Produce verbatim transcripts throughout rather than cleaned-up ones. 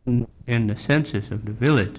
in, in the census of the village.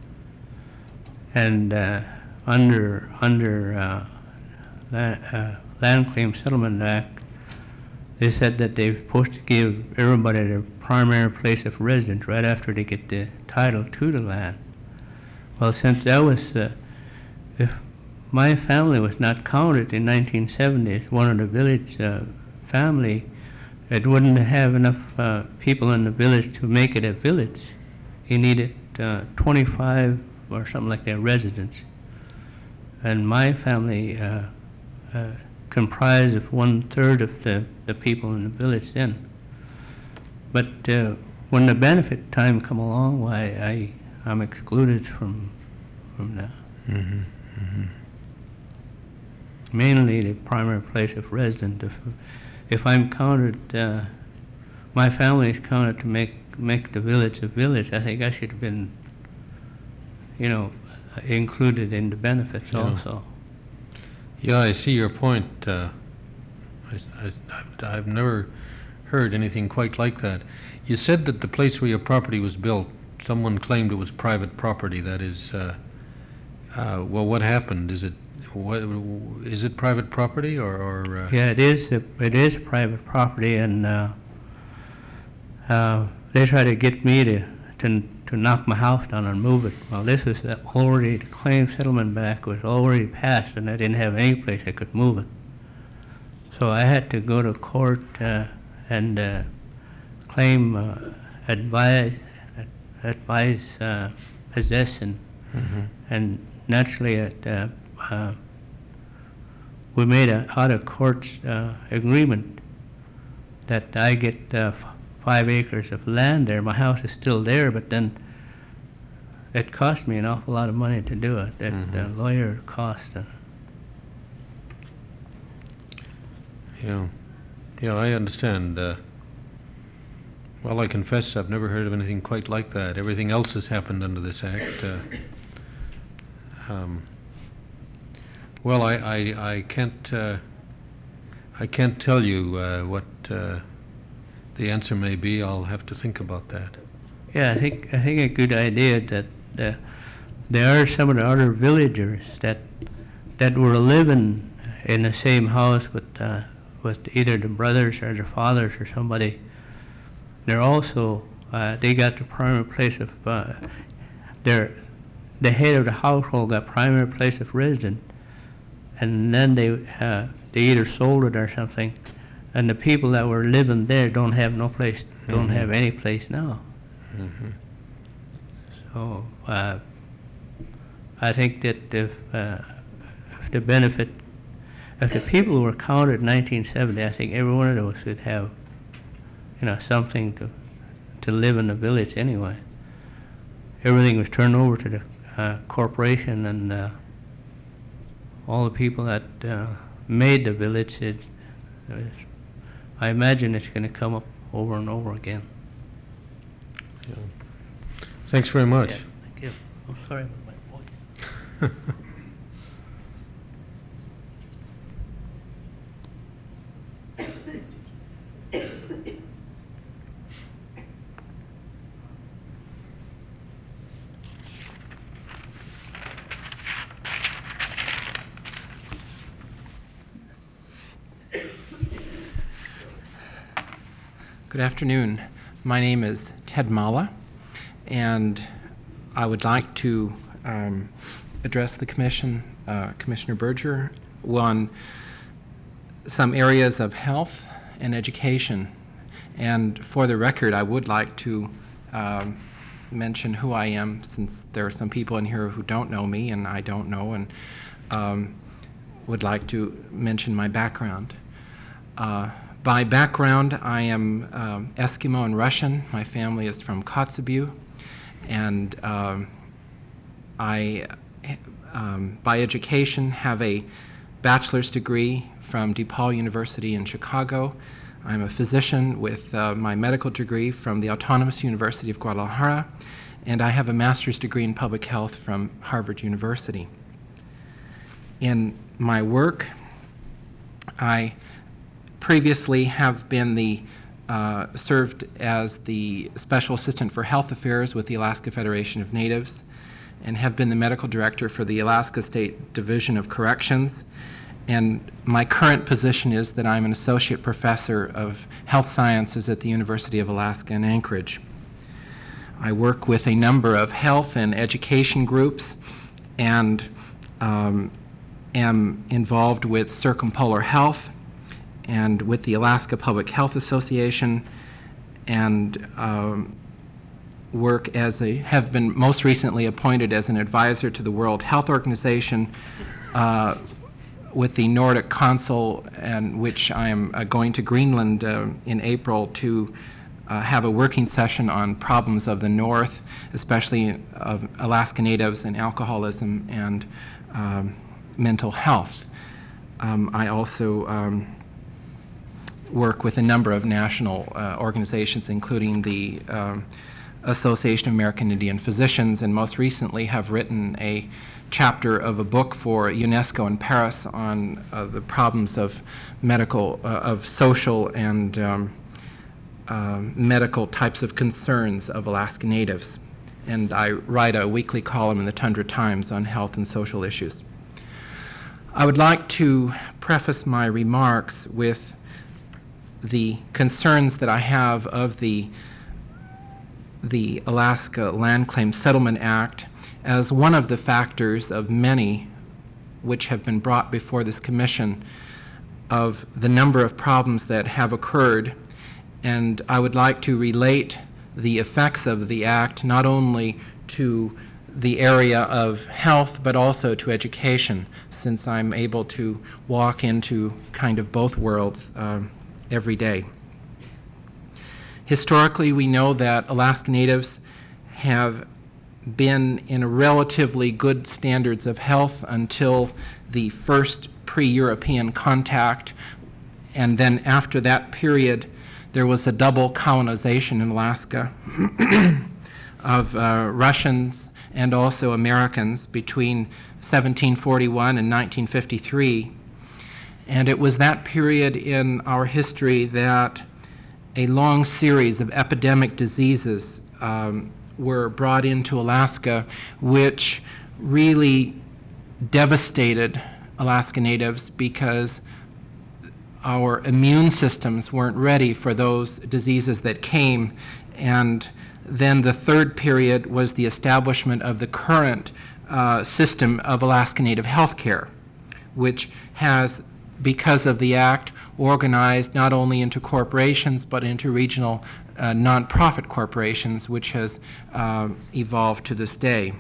And uh, under under uh, land, uh, Land Claim Settlement Act, they said that they're supposed to give everybody their primary place of residence right after they get the title to the land. Well, since that was, uh, if my family was not counted in nineteen seventy as one of the village uh, family, it wouldn't have enough uh, people in the village to make it a village. You needed uh, twenty-five or something like that residents. And my family uh, uh, comprised of one-third of the, the people in the village then. But uh, when the benefit time come along, why I, I'm excluded from, from that. Mm-hmm. Mm-hmm. Mainly the primary place of residence. If, if I'm counted, uh, my family is counted to make make the village a village, I think I should have been, you know, included in the benefits Yeah. also. Yeah, I see your point. Uh, I, I, I've, I've never heard anything quite like that. You said that the place where your property was built, someone claimed it was private property. That is, uh, uh, well, what happened? Is it what, is it private property or? or uh, Yeah, it is. It is private property, and uh, uh, they try to get me to, to to knock my house down and move it. Well, this was already, the claim settlement back was already passed, and I didn't have any place I could move it. So I had to go to court uh, and uh, claim uh, advise advise uh, possession, mm-hmm. and naturally it, uh, uh, we made an out-of-court uh, agreement that I get uh, f- five acres of land there. My house is still there, but then it cost me an awful lot of money to do it. That Mm-hmm. uh, lawyer cost. Uh, Yeah, yeah, I understand. Uh, well, I confess I've never heard of anything quite like that. Everything else has happened under this act. Uh, um, well, I, I, I can't, uh, I can't tell you uh, what uh, the answer may be. I'll have to think about that. yeah, I think I think a good idea that uh, there are some of the other villagers that that were living in the same house with. Uh, with either the brothers or the fathers or somebody. They're also, uh, they got the primary place of, uh, their, the head of the household got primary place of residence, and then they, uh, they either sold it or something, and the people that were living there don't have no place, don't Mhm. have any place now. Mm-hmm. So, uh, I think that if, uh, if the benefit, if the people who were counted in nineteen seventy, I think every one of those should have, you know, something to to live in the village anyway. Everything was turned over to the uh, corporation, and uh, all the people that uh, made the village. It, it was, I imagine it's going to come up over and over again. Yeah. Thanks very much. Yeah, thank you. I'm sorry about my voice. Good afternoon. My name is Ted Mala, and I would like to um, address the Commission, uh, Commissioner Berger, on some areas of health and education. And for the record, I would like to um, mention who I am, since there are some people in here who don't know me and I don't know, and um, would like to mention my background. Uh, By background, I am um, Eskimo and Russian. My family is from Kotzebue, and um, I, um, by education, have a bachelor's degree from DePaul University in Chicago. I'm a physician with uh, my medical degree from the Autonomous University of Guadalajara, and I have a master's degree in public health from Harvard University. In my work, I previously have been the uh, served as the Special Assistant for Health Affairs with the Alaska Federation of Natives, and have been the medical director for the Alaska State Division of Corrections. And my current position is that I'm an associate professor of health sciences at the University of Alaska in Anchorage. I work with a number of health and education groups, and um, am involved with Circumpolar Health and with the Alaska Public Health Association, and um, work as a, have been most recently appointed as an advisor to the World Health Organization uh, with the Nordic Council, and which I am uh, going to Greenland uh, in April to uh, have a working session on problems of the North, especially of Alaska Natives and alcoholism and um, mental health. Um, I also um, work with a number of national uh, organizations, including the um, Association of American Indian Physicians, and most recently have written a chapter of a book for UNESCO in Paris on uh, the problems of medical, uh, of social and um, uh, medical types of concerns of Alaska Natives. And I write a weekly column in the Tundra Times on health and social issues. I would like to preface my remarks with the concerns that I have of the the Alaska Land Claim Settlement Act as one of the factors of many which have been brought before this commission of the number of problems that have occurred. And I would like to relate the effects of the act not only to the area of health but also to education, since I'm able to walk into kind of both worlds uh, every day. Historically, we know that Alaska Natives have been in a relatively good standards of health until the first pre-European contact, and then after that period there was a double colonization in Alaska of uh, Russians and also Americans between seventeen forty-one and nineteen fifty-three. And it was that period in our history that a long series of epidemic diseases um, were brought into Alaska, which really devastated Alaska Natives because our immune systems weren't ready for those diseases that came. And then the third period was the establishment of the current uh, system of Alaska Native healthcare, which has, because of the act, organized not only into corporations but into regional uh, nonprofit corporations, which has uh, evolved to this day.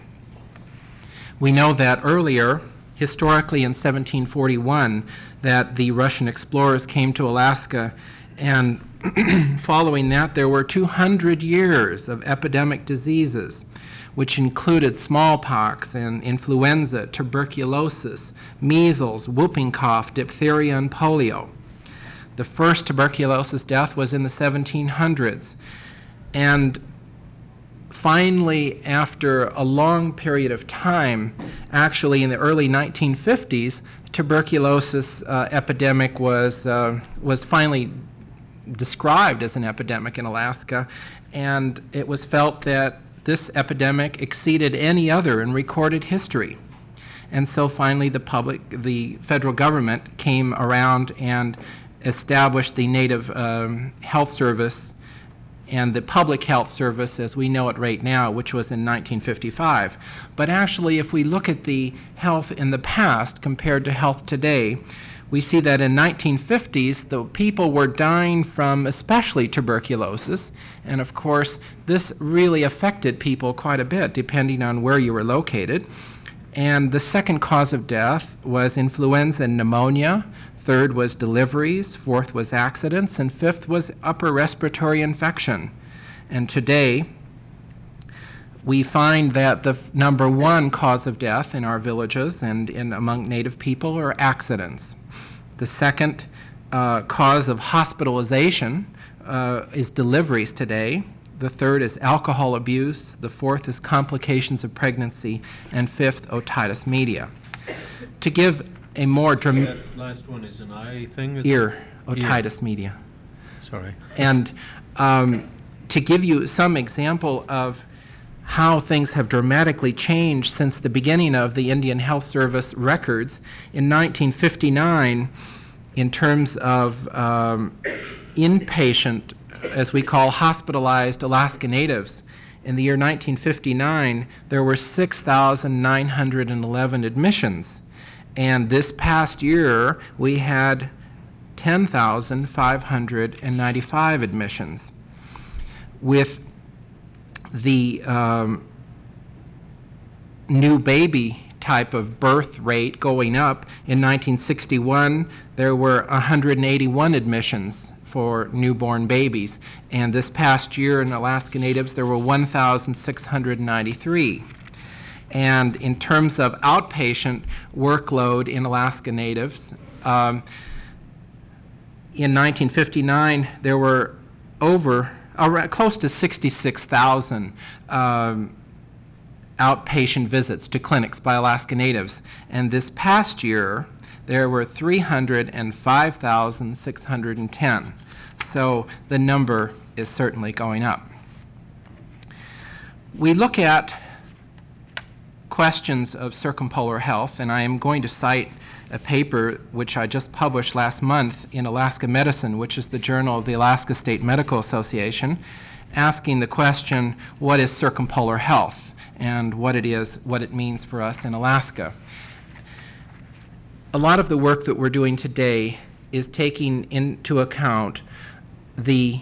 We know that earlier, historically in seventeen forty-one, that the Russian explorers came to Alaska, and following that there were two hundred years of epidemic diseases, which included smallpox and influenza, tuberculosis, measles, whooping cough, diphtheria, and polio. The first tuberculosis death was in the seventeen hundreds. And finally, after a long period of time, actually in the early nineteen fifties, tuberculosis uh, epidemic was, uh, was finally described as an epidemic in Alaska, and it was felt that this epidemic exceeded any other in recorded history. And so finally the public, the federal government came around and established the Native um, Health Service and the Public Health Service as we know it right now, which was in nineteen fifty-five. But actually, if we look at the health in the past compared to health today, we see that in nineteen fifties, the people were dying from especially tuberculosis, and of course, this really affected people quite a bit depending on where you were located. And the second cause of death was influenza and pneumonia. Third was deliveries. Fourth was accidents. And fifth was upper respiratory infection. And today, we find that the f- number one cause of death in our villages and in among Native people are accidents. The second uh, cause of hospitalization uh, is deliveries today. The third is alcohol abuse. The fourth is complications of pregnancy. And fifth, otitis media. To give a more dramatic... That last one is an eye thing? Is ear, it? otitis media. So all right. And um, to give you some example of how things have dramatically changed since the beginning of the Indian Health Service records, in nineteen fifty-nine, in terms of um, inpatient, as we call hospitalized Alaska Natives, in the year nineteen fifty-nine, there were six thousand nine hundred eleven admissions. And this past year, we had ten thousand five hundred ninety-five admissions. With the um, new baby type of birth rate going up, in nineteen sixty-one, there were one hundred eighty-one admissions for newborn babies. And this past year in Alaska Natives, there were one thousand six hundred ninety-three. And in terms of outpatient workload in Alaska Natives, um, in nineteen fifty-nine, there were over, around, close to sixty-six thousand um, outpatient visits to clinics by Alaska Natives. And this past year, there were three hundred five thousand six hundred ten. So the number is certainly going up. We look at questions of circumpolar health, and I am going to cite a paper which I just published last month in Alaska Medicine, which is the journal of the Alaska State Medical Association, asking the question, what is circumpolar health, and what it is, what it means for us in Alaska. A lot of the work that we're doing today is taking into account the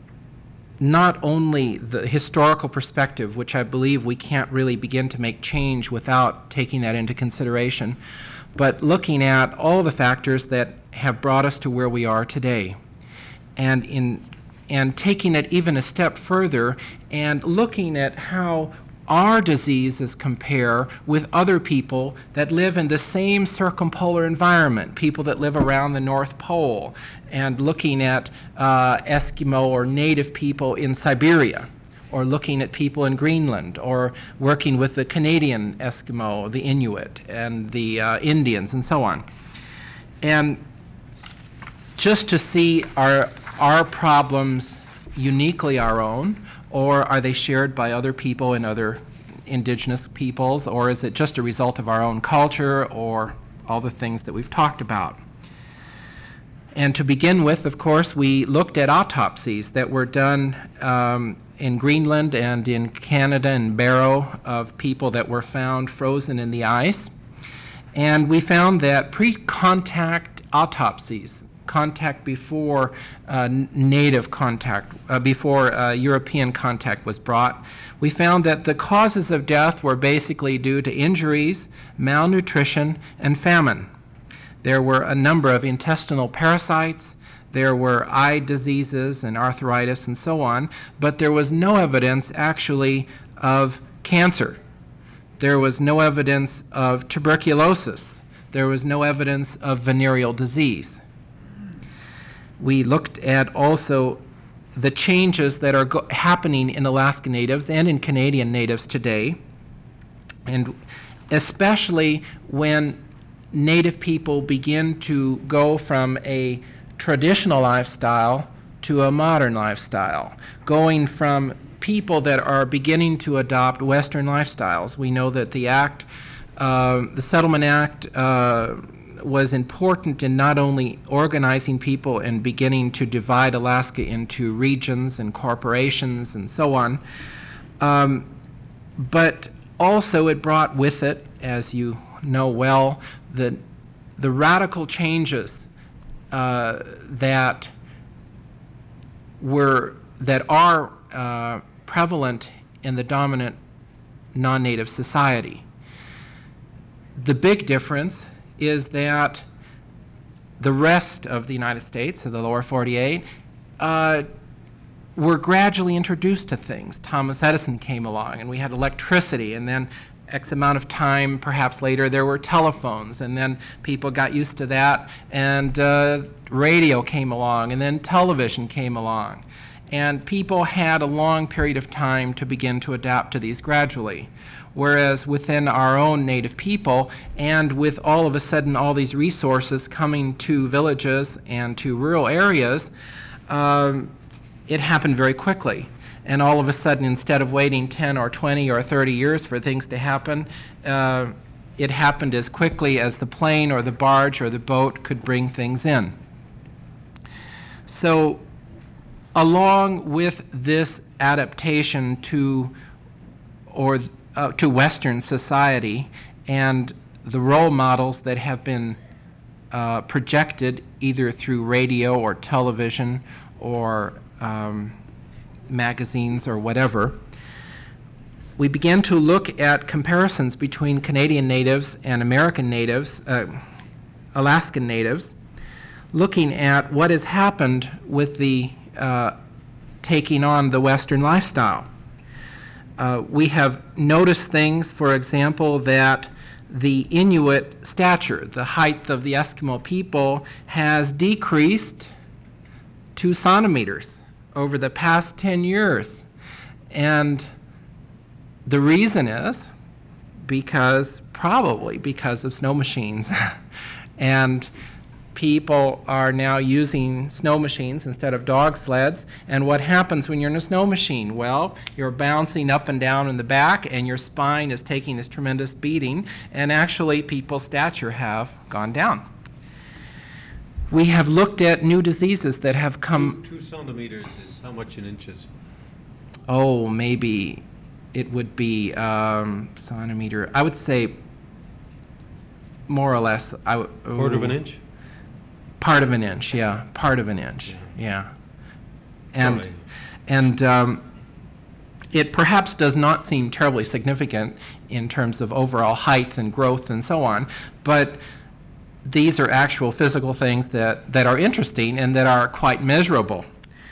not only the historical perspective, which I believe we can't really begin to make change without taking that into consideration, but looking at all the factors that have brought us to where we are today. And in and taking it even a step further and looking at how our diseases compare with other people that live in the same circumpolar environment, people that live around the North Pole, and looking at uh, Eskimo or native people in Siberia, or looking at people in Greenland, or working with the Canadian Eskimo, the Inuit, and the uh, Indians, and so on. And just to see, are our problems uniquely our own, or are they shared by other people and other indigenous peoples, or is it just a result of our own culture, or all the things that we've talked about? And to begin with, of course, we looked at autopsies that were done um, in Greenland and in Canada and Barrow of people that were found frozen in the ice. And we found that pre-contact autopsies, contact before uh, native contact, uh, before uh, European contact was brought, we found that the causes of death were basically due to injuries, malnutrition, and famine. There were a number of intestinal parasites, there were eye diseases and arthritis and so on, but there was no evidence actually of cancer. There was no evidence of tuberculosis. There was no evidence of venereal disease. We looked at also the changes that are go- happening in Alaska Natives and in Canadian Natives today, and especially when Native people begin to go from a traditional lifestyle to a modern lifestyle, going from people that are beginning to adopt Western lifestyles. We know that the Act, uh, the Settlement Act, uh, was important in not only organizing people and beginning to divide Alaska into regions and corporations and so on, um, but also it brought with it, as you know well, the, the radical changes uh, that were that are uh, prevalent in the dominant non-native society. The big difference is that the rest of the United States, of the lower forty-eight, uh, were gradually introduced to things. Thomas Edison came along, and we had electricity, and then X amount of time, perhaps later, there were telephones, and then people got used to that, and uh, radio came along, and then television came along. And people had a long period of time to begin to adapt to these gradually. Whereas within our own native people, and with all of a sudden all these resources coming to villages and to rural areas, um, it happened very quickly. And all of a sudden, instead of waiting ten or twenty or thirty years for things to happen, uh, it happened as quickly as the plane or the barge or the boat could bring things in. So, along with this adaptation to or uh, to Western society and the role models that have been uh, projected either through radio or television or um, magazines or whatever, we began to look at comparisons between Canadian natives and American natives, uh, Alaskan natives, looking at what has happened with the uh, taking on the Western lifestyle. Uh, we have noticed things, for example, that the Inuit stature, the height of the Eskimo people, has decreased two centimeters over the past ten years. And the reason is because, probably because of snow machines. And people are now using snow machines instead of dog sleds. And what happens when you're in a snow machine? Well, you're bouncing up and down in the back, and your spine is taking this tremendous beating, and actually people's stature have gone down. We have looked at new diseases that have come... Two, two centimeters is how much in inches? Oh, maybe it would be um, centimeter. I would say more or less. I w- Quarter of an inch? Part of an inch, yeah. Part of an inch, yeah. And, Sorry. and um, it perhaps does not seem terribly significant in terms of overall height and growth and so on, but these are actual physical things that, that are interesting and that are quite measurable.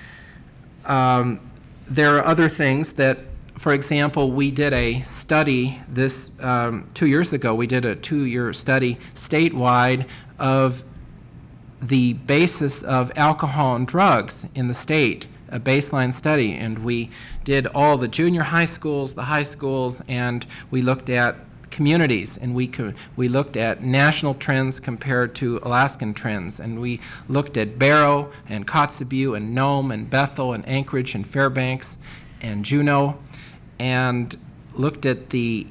Um, there are other things that, for example, we did a study this um, two years ago. We did a two-year study statewide of the basis of alcohol and drugs in the state, a baseline study, and we did all the junior high schools, the high schools, and we looked at communities, and we co- we looked at national trends compared to Alaskan trends, and we looked at Barrow and Kotzebue and Nome and Bethel and Anchorage and Fairbanks and Juneau, and looked at the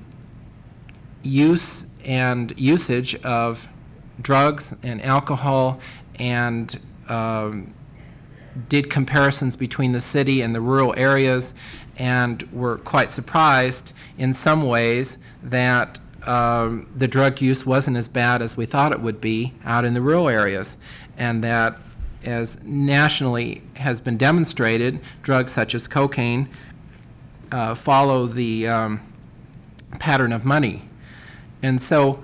use and usage of drugs and alcohol, and um, did comparisons between the city and the rural areas, and were quite surprised in some ways that um, the drug use wasn't as bad as we thought it would be out in the rural areas, and that, as nationally has been demonstrated, drugs such as cocaine uh, follow the um, pattern of money. And so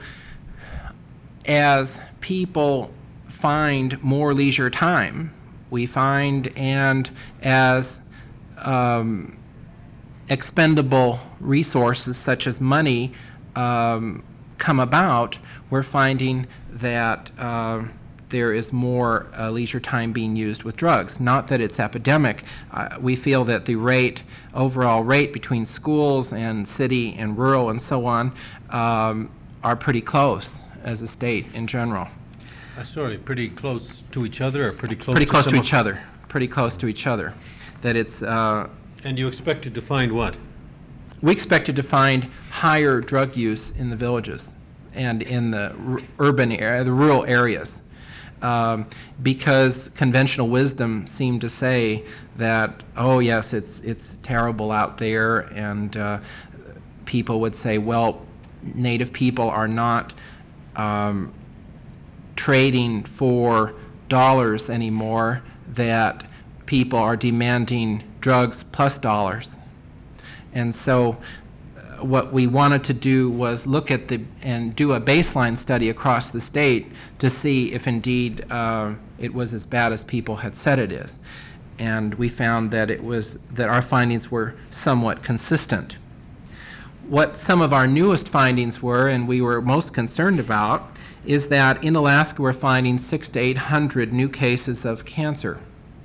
as people find more leisure time, we find, and as um, expendable resources such as money um, come about, we're finding that uh, there is more uh, leisure time being used with drugs. Not that it's epidemic. Uh, we feel that the rate, overall rate between schools and city and rural and so on um, are pretty close as a state in general. Uh, sorry, pretty close to each other, or pretty close Pretty to close some to of- each other. Pretty close to each other. That it's, uh, And you expected to find what? we expected to find higher drug use in the villages and in the r- urban area, the rural areas, um, because conventional wisdom seemed to say that, oh yes, it's it's terrible out there, and uh, people would say, well, Native people are not um, trading for dollars anymore, that people are demanding drugs plus dollars. And so uh, what we wanted to do was look at the, and do a baseline study across the state to see if indeed uh, it was as bad as people had said it is. And we found that it was, that our findings were somewhat consistent. What some of our newest findings were, and we were most concerned about, is that in Alaska we're finding six to eight hundred new cases of cancer,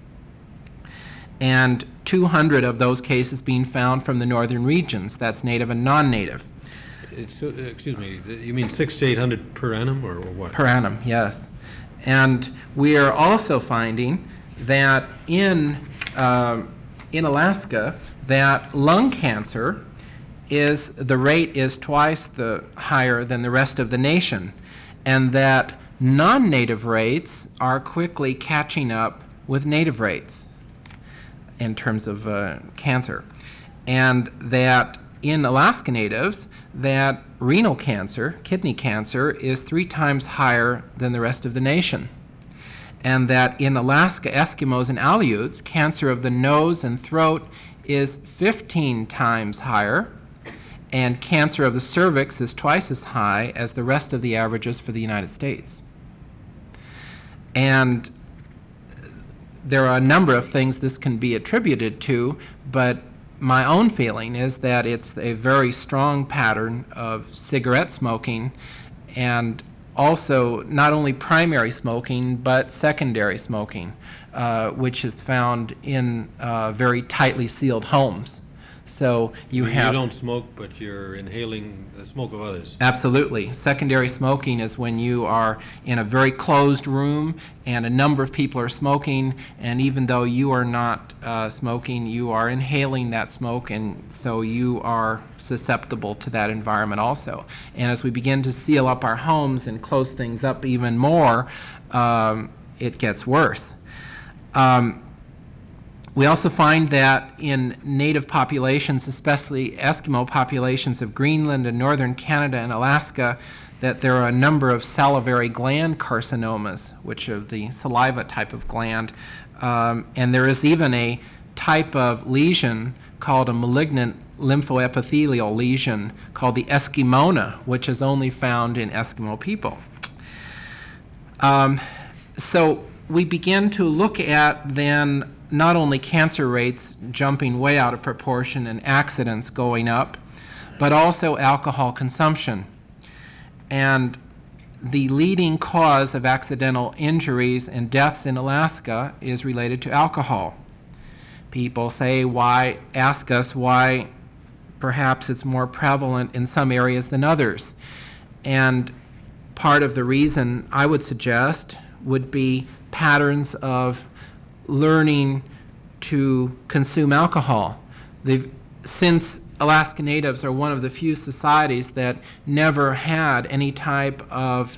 and two hundred of those cases being found from the northern regions. That's native and non-native. It's, uh, excuse me, you mean six to eight hundred per annum, or, or what? Per annum, yes. And we are also finding that in, um, in Alaska, that lung cancer is, the rate is twice the higher than the rest of the nation, and that non-native rates are quickly catching up with native rates in terms of uh, cancer. And that in Alaska Natives, that renal cancer, kidney cancer, is three times higher than the rest of the nation. And that in Alaska Eskimos and Aleuts, cancer of the nose and throat is fifteen times higher, and cancer of the cervix is twice as high as the rest of the averages for the United States. And there are a number of things this can be attributed to, but my own feeling is that it's a very strong pattern of cigarette smoking, and also not only primary smoking, but secondary smoking, uh, which is found in uh, very tightly sealed homes. So you You have... don't smoke, but you're inhaling the smoke of others. Absolutely. Secondary smoking is when you are in a very closed room and a number of people are smoking, and even though you are not uh, smoking, you are inhaling that smoke, and so you are susceptible to that environment also. And as we begin to seal up our homes and close things up even more, um, it gets worse. Um, We also find that in native populations, especially Eskimo populations of Greenland and northern Canada and Alaska, that there are a number of salivary gland carcinomas, which are the saliva type of gland. Um, and there is even a type of lesion called a malignant lymphoepithelial lesion called the Eskimona, which is only found in Eskimo people. Um, so we begin to look at then not only cancer rates jumping way out of proportion and accidents going up, but also alcohol consumption. And the leading cause of accidental injuries and deaths in Alaska is related to alcohol. People say, why, ask us why perhaps it's more prevalent in some areas than others. And part of the reason I would suggest would be patterns of learning to consume alcohol. They've, since Alaska Natives are one of the few societies that never had any type of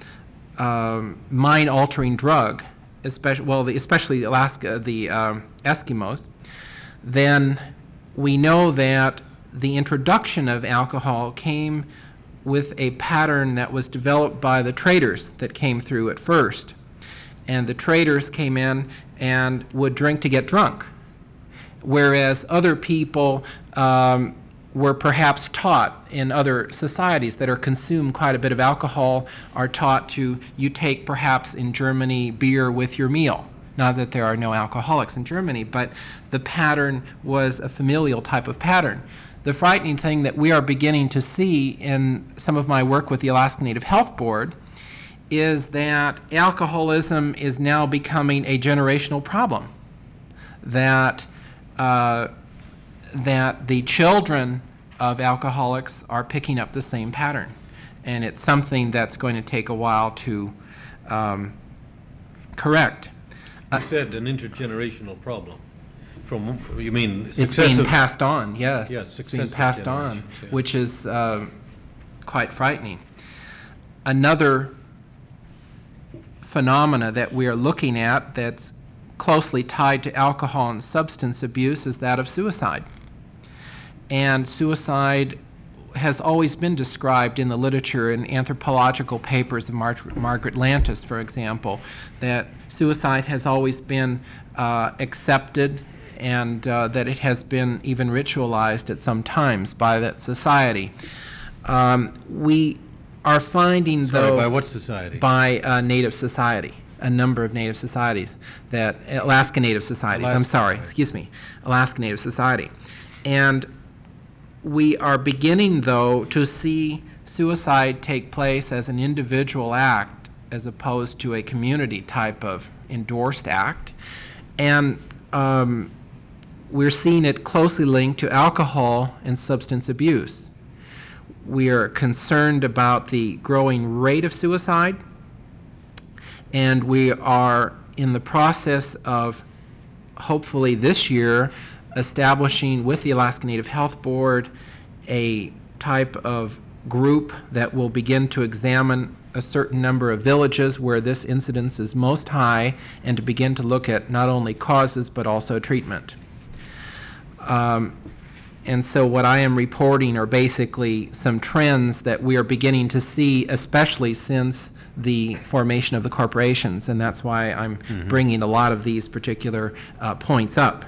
um, mind-altering drug, especially, well, the, especially Alaska, the um, Eskimos, then we know that the introduction of alcohol came with a pattern that was developed by the traders that came through at first. And the traders came in and would drink to get drunk, whereas other people um, were perhaps taught in other societies that are consume quite a bit of alcohol, are taught to, you take perhaps in Germany beer with your meal. Not that there are no alcoholics in Germany, but the pattern was a familial type of pattern. The frightening thing that we are beginning to see in some of my work with the Alaska Native Health Board is that alcoholism is now becoming a generational problem. That, uh, that the children of alcoholics are picking up the same pattern. And it's something that's going to take a while to um, correct. You said an intergenerational problem. From, you mean It's successive? being passed on, yes. Yes, it's being successive passed on, generations, yeah. which is uh, quite frightening. Another phenomena that we are looking at that's closely tied to alcohol and substance abuse is that of suicide. And suicide has always been described in the literature in anthropological papers of Mar- Margaret Lantis, for example, that suicide has always been uh, accepted and uh, that it has been even ritualized at some times by that society. Um, we are finding, Sorry, though... by what society? By uh, Native society, a number of Native societies, that Alaska Native societies, I'm Alaska, sorry, right. excuse me, Alaska Native Society. And we are beginning, though, to see suicide take place as an individual act as opposed to a community type of endorsed act. And um, we're seeing it closely linked to alcohol and substance abuse. We are concerned about the growing rate of suicide, and we are in the process of, hopefully this year, establishing with the Alaska Native Health Board a type of group that will begin to examine a certain number of villages where this incidence is most high, and to begin to look at not only causes but also treatment. Um, and so what I am reporting are basically some trends that we are beginning to see, especially since the formation of the corporations, and that's why I'm mm-hmm. bringing a lot of these particular uh, points up.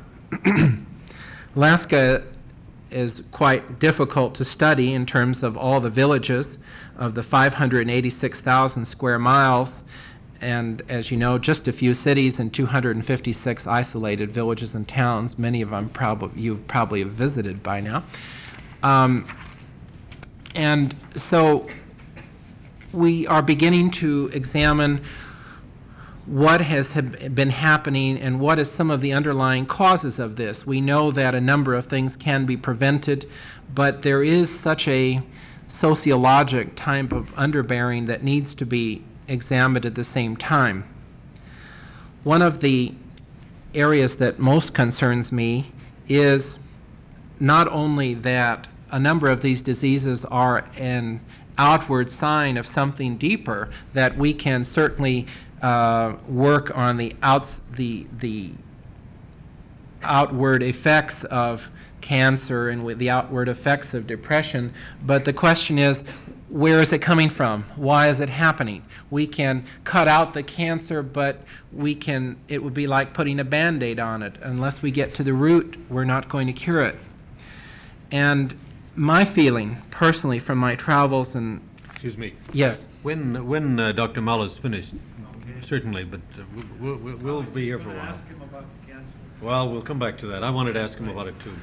Alaska is quite difficult to study in terms of all the villages of the five hundred eighty-six thousand square miles, and as you know, just a few cities and two hundred fifty-six isolated villages and towns. Many of them probably you probably have visited by now. Um, and so we are beginning to examine what has have been happening and what is some of the underlying causes of this. We know that a number of things can be prevented, but there is such a sociologic type of underbearing that needs to be examined at the same time. One of the areas that most concerns me is not only that a number of these diseases are an outward sign of something deeper, that we can certainly uh, work on the outs the the outward effects of cancer and with the outward effects of depression, but the question is, where is it coming from? Why is it happening? We can cut out the cancer, but we can it would be like putting a Band-Aid on it. Unless we get to the root, we're not going to cure it. And my feeling, personally, from my travels and... Excuse me. Yes. When when uh, Doctor Mala's finished, certainly, but uh, we'll, we'll, we'll be here for a while. Ask him about the cancer. Well, we'll come back to that. I wanted to ask him about it, too.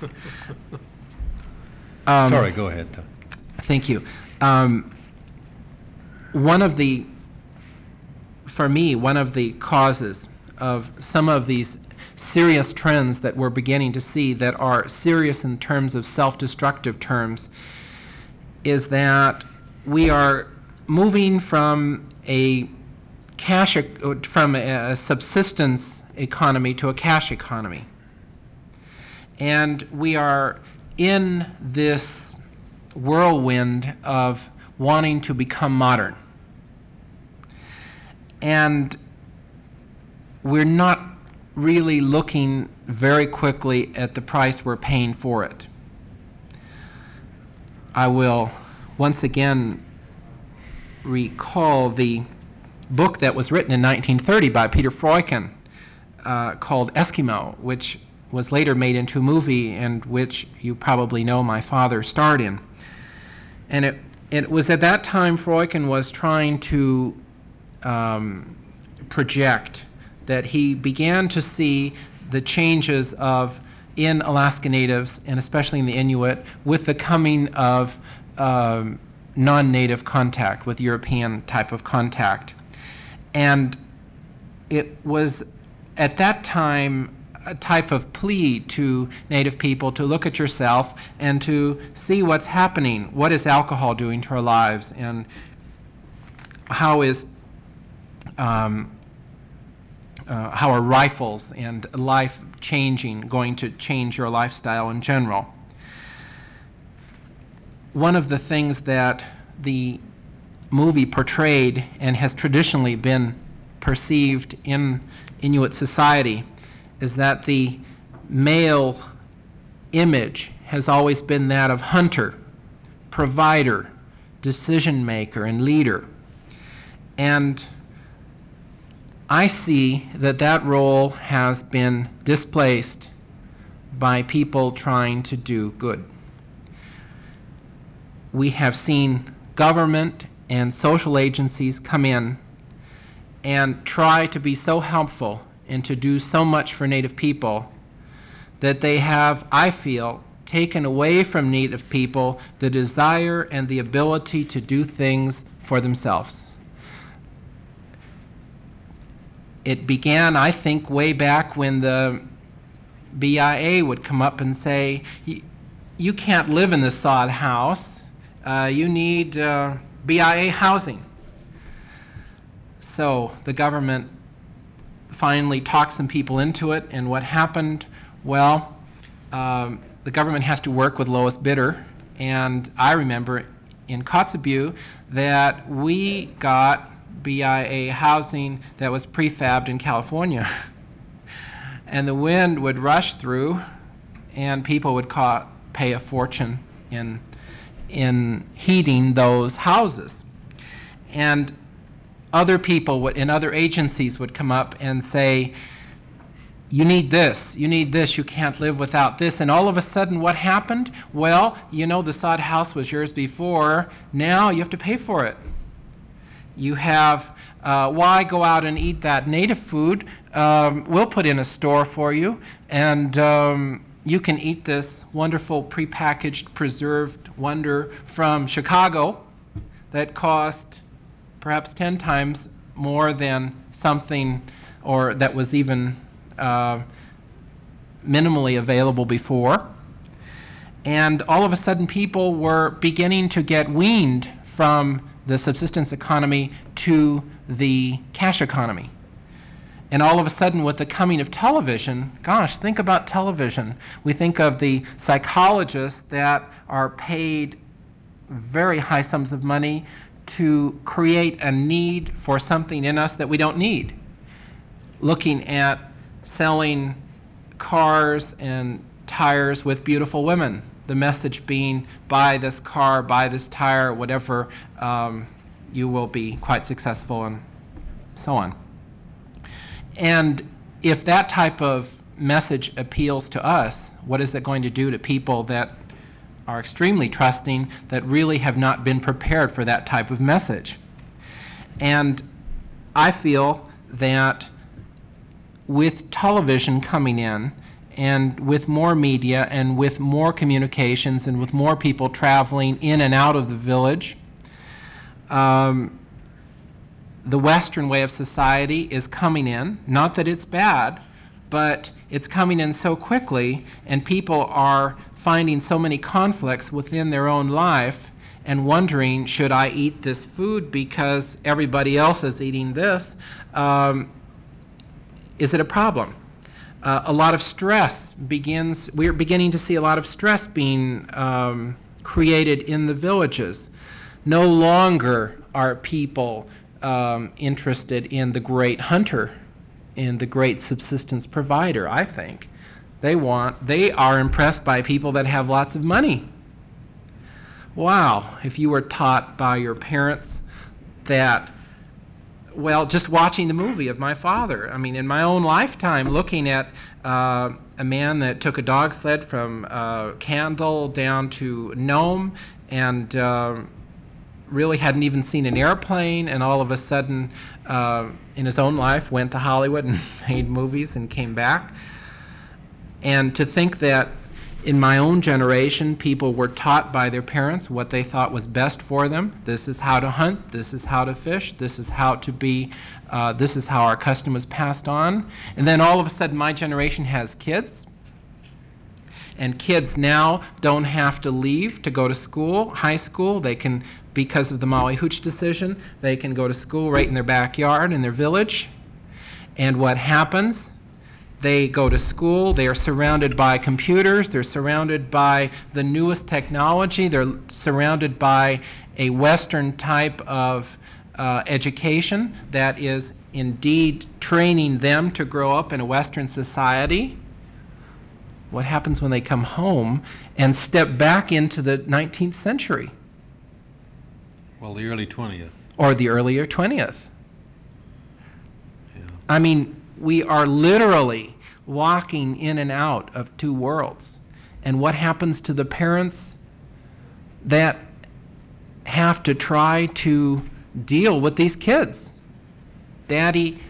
um, Sorry, go ahead. Thank you. Um, one of the, for me, one of the causes of some of these serious trends that we're beginning to see that are serious in terms of self-destructive terms is that we are moving from a cash, from a subsistence economy to a cash economy. And we are in this whirlwind of wanting to become modern. And we're not really looking very quickly at the price we're paying for it. I will once again recall the book that was written in nineteen thirty by Peter Freuchen uh, called Eskimo, which was later made into a movie and which you probably know my father starred in. And it, it was at that time Freuchen was trying to um, project that he began to see the changes of in Alaska Natives, and especially in the Inuit, with the coming of um, non-native contact, with European type of contact. And it was at that time a type of plea to Native people to look at yourself and to see what's happening. What is alcohol doing to our lives, and how is um, uh, how are rifles and life changing going to change your lifestyle in general? One of the things that the movie portrayed and has traditionally been perceived in Inuit society is that the male image has always been that of hunter, provider, decision maker, and leader. And I see that that role has been displaced by people trying to do good. We have seen government and social agencies come in and try to be so helpful and to do so much for Native people that they have, I feel, taken away from Native people the desire and the ability to do things for themselves. It began, I think, way back when the B I A would come up and say, you can't live in this sod house, uh, you need uh, B I A housing. So the government finally talked some people into it, and what happened? Well, um, the government has to work with lowest bidder, and I remember in Kotzebue that we got B I A housing that was prefabbed in California. And the wind would rush through, and people would ca- pay a fortune in, in heating those houses. And other people would, and other agencies would come up and say, you need this, you need this, you can't live without this. And all of a sudden, what happened? Well, you know, the sod house was yours before. Now you have to pay for it. You have, uh, why go out and eat that native food? Um, we'll put in a store for you, and um, you can eat this wonderful prepackaged, preserved wonder from Chicago that cost perhaps ten times more than something, or that was even uh, minimally available before. And all of a sudden, people were beginning to get weaned from the subsistence economy to the cash economy. And all of a sudden, with the coming of television, gosh, think about television. We think of the psychologists that are paid very high sums of money to create a need for something in us that we don't need. Looking at selling cars and tires with beautiful women. The message being, buy this car, buy this tire, whatever, um, you will be quite successful, and so on. And if that type of message appeals to us, what is it going to do to people that are extremely trusting, that really have not been prepared for that type of message? And I feel that with television coming in, and with more media, and with more communications, and with more people traveling in and out of the village, um, the Western way of society is coming in. Not that it's bad, but it's coming in so quickly, and people are finding so many conflicts within their own life and wondering, should I eat this food because everybody else is eating this? Um, is it a problem? Uh, a lot of stress begins, we're beginning to see a lot of stress being um, created in the villages. No longer are people um, interested in the great hunter, in the great subsistence provider, I think. They want, they are impressed by people that have lots of money. Wow, if you were taught by your parents that, well, just watching the movie of my father, I mean, in my own lifetime, looking at uh, a man that took a dog sled from uh, Candle down to Nome, and uh, really hadn't even seen an airplane, and all of a sudden, uh, in his own life, went to Hollywood and made movies and came back. And to think that in my own generation, people were taught by their parents what they thought was best for them. This is how to hunt, this is how to fish, this is how to be, uh, this is how our custom was passed on. And then all of a sudden my generation has kids, and kids now don't have to leave to go to school, high school. They can, because of the Maui Hooch decision, they can go to school right in their backyard, in their village. And what happens? They go to school, they are surrounded by computers, they're surrounded by the newest technology, they're surrounded by a Western type of uh, education that is indeed training them to grow up in a Western society. What happens when they come home and step back into the nineteenth century? Well, the early twentieth. Or the earlier twentieth. Yeah. I mean, we are literally walking in and out of two worlds. And what happens to the parents that have to try to deal with these kids? Daddy,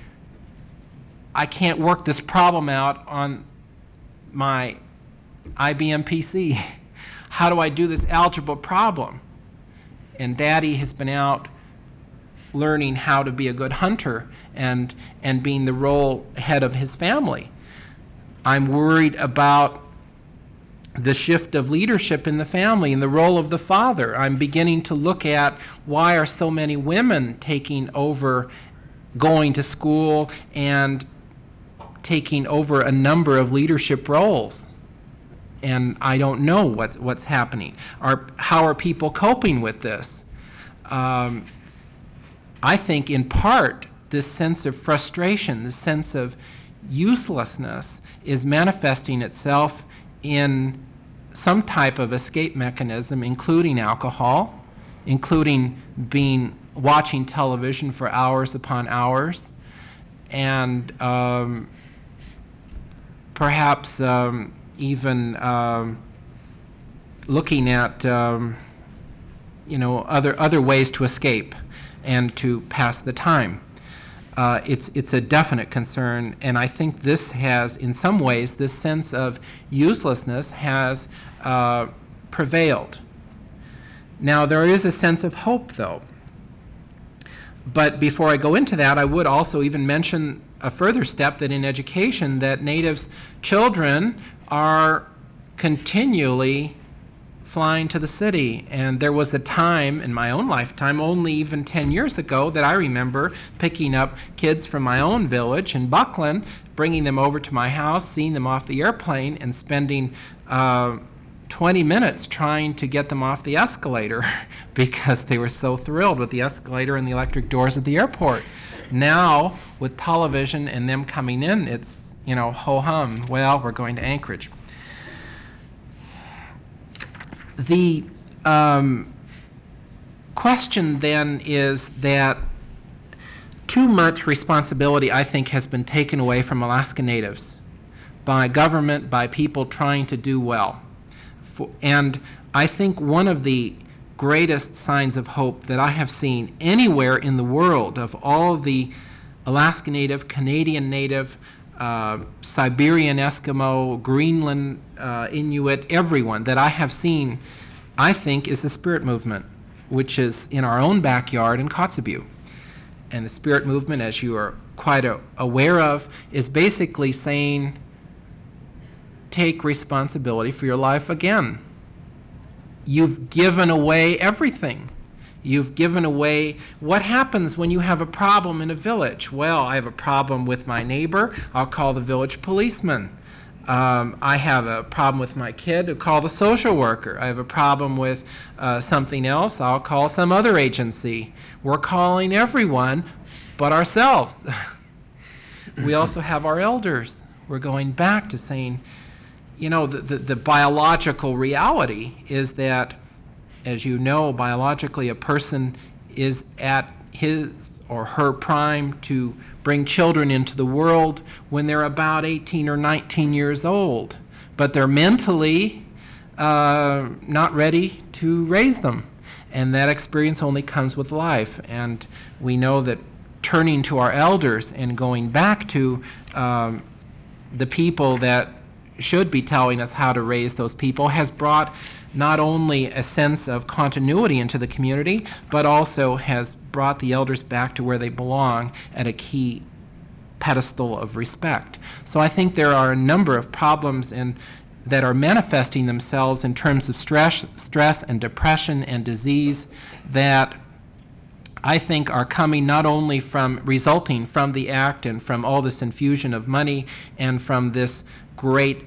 I can't work this problem out on my I B M P C. How do I do this algebra problem? And Daddy has been out learning how to be a good hunter and and being the role head of his family. I'm worried about the shift of leadership in the family and the role of the father. I'm beginning to look at, why are so many women taking over going to school and taking over a number of leadership roles. And I don't know what, what's happening. Are, how are people coping with this? Um, I think in part this sense of frustration, this sense of uselessness is manifesting itself in some type of escape mechanism, including alcohol, including being watching television for hours upon hours, and um, perhaps um, even um, looking at um, you know other other ways to escape and to pass the time. Uh, it's it's a definite concern, and I think this has, in some ways, this sense of uselessness has uh, prevailed. Now, there is a sense of hope, though. But before I go into that, I would also even mention a further step, that in education, that Natives' children are continually flying to the city. And there was a time in my own lifetime, only even ten years ago, that I remember picking up kids from my own village in Buckland, bringing them over to my house, seeing them off the airplane, and spending uh, twenty minutes trying to get them off the escalator because they were so thrilled with the escalator and the electric doors at the airport. Now, with television and them coming in, it's, you know, ho-hum, well, we're going to Anchorage. The um, question then is that too much responsibility, I think, has been taken away from Alaska Natives by government, by people trying to do well. For, and I think one of the greatest signs of hope that I have seen anywhere in the world, of all the Alaska Native, Canadian Native, uh, Siberian Eskimo, Greenland uh, Inuit, everyone that I have seen, I think, is the Spirit Movement, which is in our own backyard in Kotzebue. And the Spirit Movement, as you are quite a, aware of, is basically saying, take responsibility for your life again. You've given away everything. You've given away. What happens when you have a problem in a village? Well, I have a problem with my neighbor. I'll call the village policeman. Um, I have a problem with my kid. I'll call the social worker. I have a problem with uh, something else. I'll call some other agency. We're calling everyone but ourselves. We also have our elders. We're going back to saying, you know, the, the, the biological reality is that, as you know, biologically a person is at his or her prime to bring children into the world when they're about eighteen or nineteen years old, but they're mentally uh, not ready to raise them. And that experience only comes with life. And we know that turning to our elders and going back to um, the people that should be telling us how to raise those people has brought not only a sense of continuity into the community, but also has brought the elders back to where they belong at a key pedestal of respect. So I think there are a number of problems in, that are manifesting themselves in terms of stress, stress and depression and disease that I think are coming not only from, resulting from the act and from all this infusion of money and from this great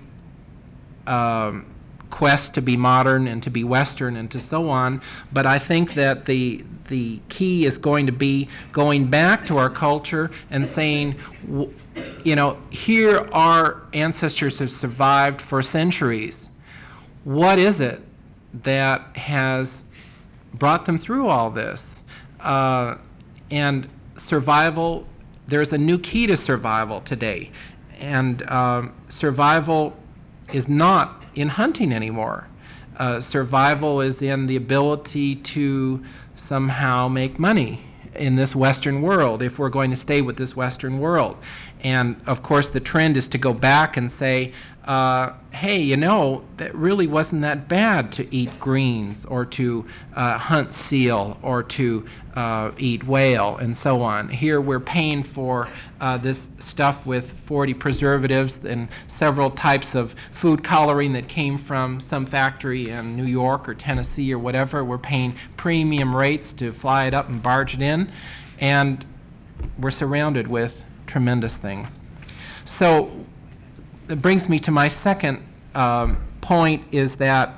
um, quest to be modern and to be Western and to so on, but I think that the the key is going to be going back to our culture and saying, you know, here our ancestors have survived for centuries. What is it that has brought them through all this? Uh, and survival, there's a new key to survival today. And um, survival is not in hunting anymore. Uh, survival is in the ability to somehow make money in this Western world, if we're going to stay with this Western world. And of course the trend is to go back and say, uh, hey, you know, that really wasn't that bad to eat greens or to uh, hunt seal or to uh, eat whale and so on. Here we're paying for uh, this stuff with forty preservatives and several types of food coloring that came from some factory in New York or Tennessee or whatever. We're paying premium rates to fly it up and barge it in, and we're surrounded with tremendous things. So that brings me to my second um, point, is that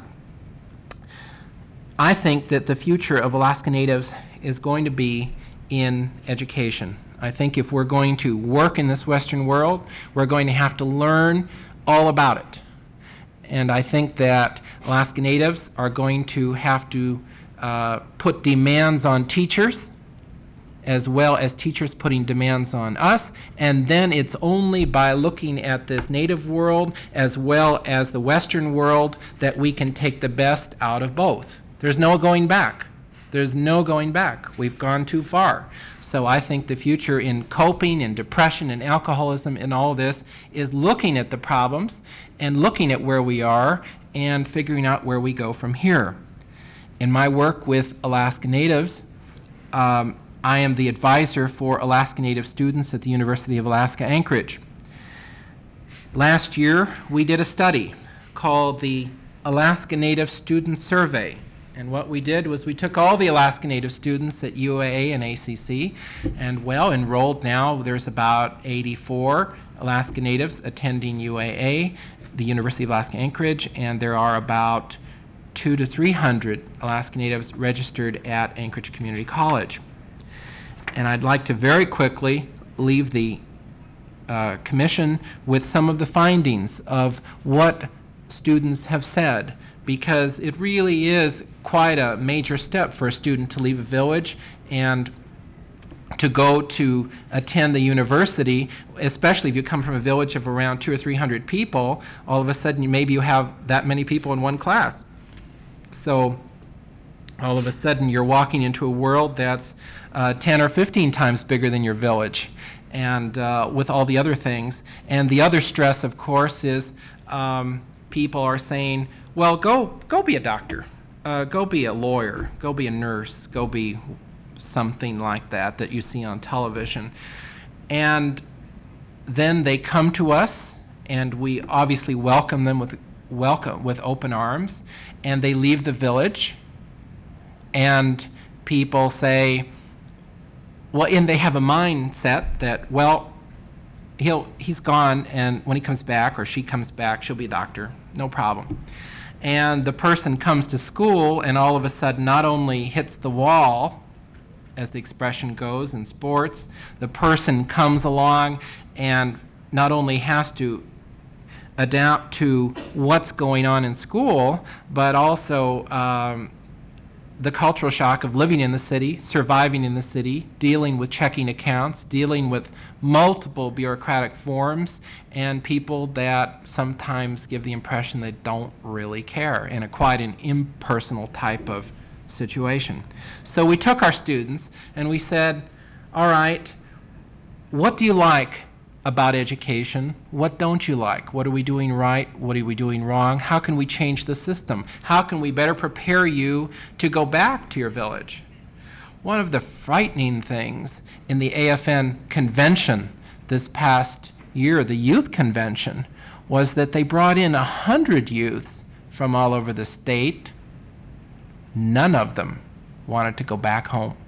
I think that the future of Alaska Natives is going to be in education. I think if we're going to work in this Western world, we're going to have to learn all about it. And I think that Alaska Natives are going to have to uh, put demands on teachers, as well as teachers putting demands on us. And then it's only by looking at this Native world as well as the Western world that we can take the best out of both. There's no going back. There's no going back. We've gone too far. So I think the future in coping and depression and alcoholism and all this is looking at the problems and looking at where we are and figuring out where we go from here. In my work with Alaska Natives, um, I am the advisor for Alaska Native students at the University of Alaska Anchorage. Last year, we did a study called the Alaska Native Student Survey. And what we did was we took all the Alaska Native students at U A A and A C C, and well, enrolled now, there's about eighty-four Alaska Natives attending U A A, the University of Alaska Anchorage, and there are about two to three hundred Alaska Natives registered at Anchorage Community College. And I'd like to very quickly leave the uh, commission with some of the findings of what students have said, because it really is quite a major step for a student to leave a village and to go to attend the university, especially if you come from a village of around two or three hundred people. All of a sudden, you, maybe you have that many people in one class. So all of a sudden, you're walking into a world that's uh, ten or fifteen times bigger than your village, and uh, with all the other things. And the other stress, of course, is um, people are saying, well, go go be a doctor, uh, go be a lawyer, go be a nurse, go be something like that that you see on television. And then they come to us, and we obviously welcome them with welcome with open arms, and they leave the village, and people say, well, and they have a mindset that, well, he'll he's gone, and when he comes back or she comes back, she'll be a doctor, no problem. And the person comes to school and all of a sudden not only hits the wall, as the expression goes in sports, the person comes along and not only has to adapt to what's going on in school, but also um, the cultural shock of living in the city, surviving in the city, dealing with checking accounts, dealing with multiple bureaucratic forms, and people that sometimes give the impression they don't really care, in a quite an impersonal type of situation. So we took our students and we said, all right, what do you like about education? What don't you like? What are we doing right? What are we doing wrong? How can we change the system? How can we better prepare you to go back to your village? One of the frightening things in the A F N convention this past year, the youth convention, was that they brought in a hundred youths from all over the state. None of them wanted to go back home.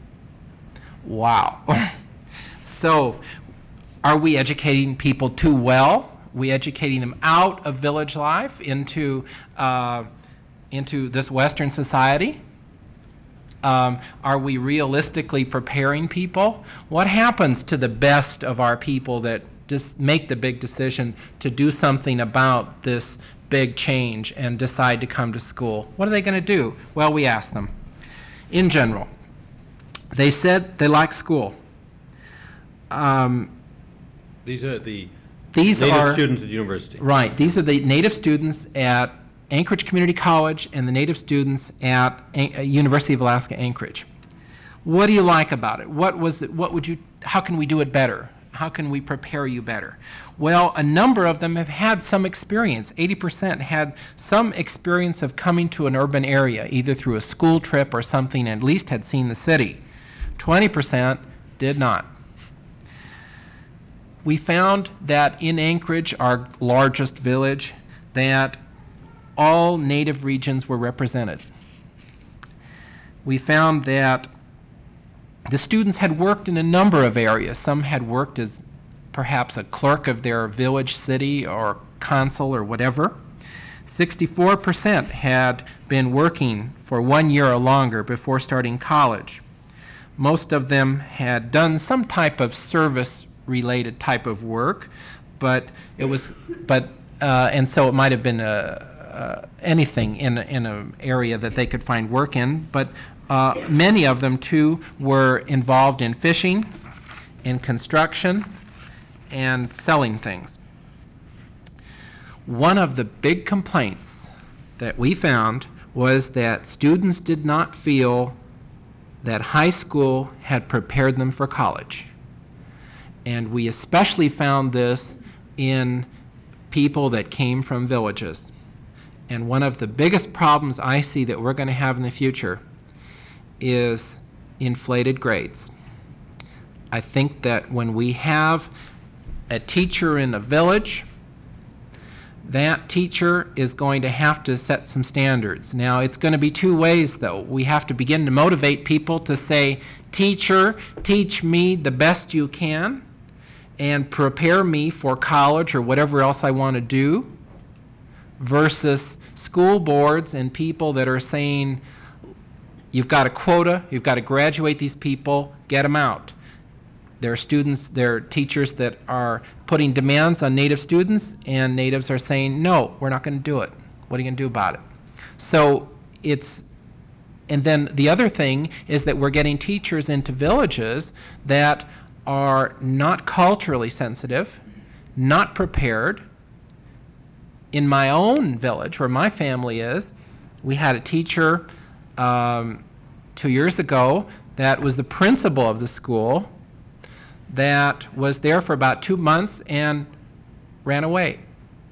Wow. So, are we educating people too well? Are we educating them out of village life into uh, into this Western society? Um, are we realistically preparing people? What happens to the best of our people that just make the big decision to do something about this big change and decide to come to school? What are they going to do? Well, we asked them. In general, they said they like school. Um, These are the these native are students at university. Right. These are the native students at Anchorage Community College and the native students at An- University of Alaska Anchorage. What do you like about it? What was it? What would you? How can we do it better? How can we prepare you better? Well, a number of them have had some experience. eighty percent had some experience of coming to an urban area, either through a school trip or something, and at least had seen the city. twenty percent did not. We found that in Anchorage, our largest village, that all native regions were represented. We found that the students had worked in a number of areas. Some had worked as perhaps a clerk of their village, city, or consul or whatever. sixty-four percent had been working for one year or longer before starting college. Most of them had done some type of service-related type of work, but it was, but, uh, and so it might have been a, uh, anything in in an area that they could find work in, but uh, many of them too were involved in fishing, in construction, and selling things. One of the big complaints that we found was that students did not feel that high school had prepared them for college. And we especially found this in people that came from villages. And one of the biggest problems I see that we're going to have in the future is inflated grades. I think that when we have a teacher in a village, that teacher is going to have to set some standards. Now, it's going to be two ways, though. We have to begin to motivate people to say, teacher, teach me the best you can and prepare me for college or whatever else I want to do, versus school boards and people that are saying, you've got a quota, you've got to graduate these people, get them out. There are students, there are teachers that are putting demands on Native students, and Natives are saying, no, we're not going to do it. What are you going to do about it? So it's, and then the other thing is that we're getting teachers into villages that are not culturally sensitive, not prepared. In my own village, where my family is, we had a teacher um, two years ago that was the principal of the school, that was there for about two months and ran away.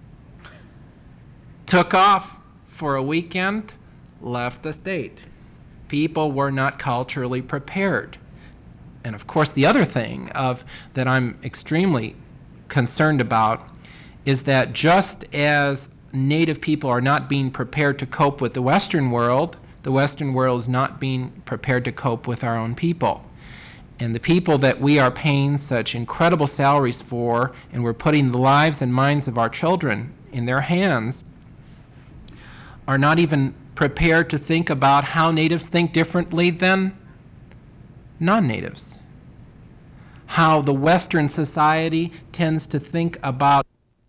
Took off for a weekend, left the state. People were not culturally prepared. And of course, the other thing of that I'm extremely concerned about is that just as Native people are not being prepared to cope with the Western world, the Western world is not being prepared to cope with our own people. And the people that we are paying such incredible salaries for, and we're putting the lives and minds of our children in their hands, are not even prepared to think about how Natives think differently than non-Natives. How the Western society tends to think about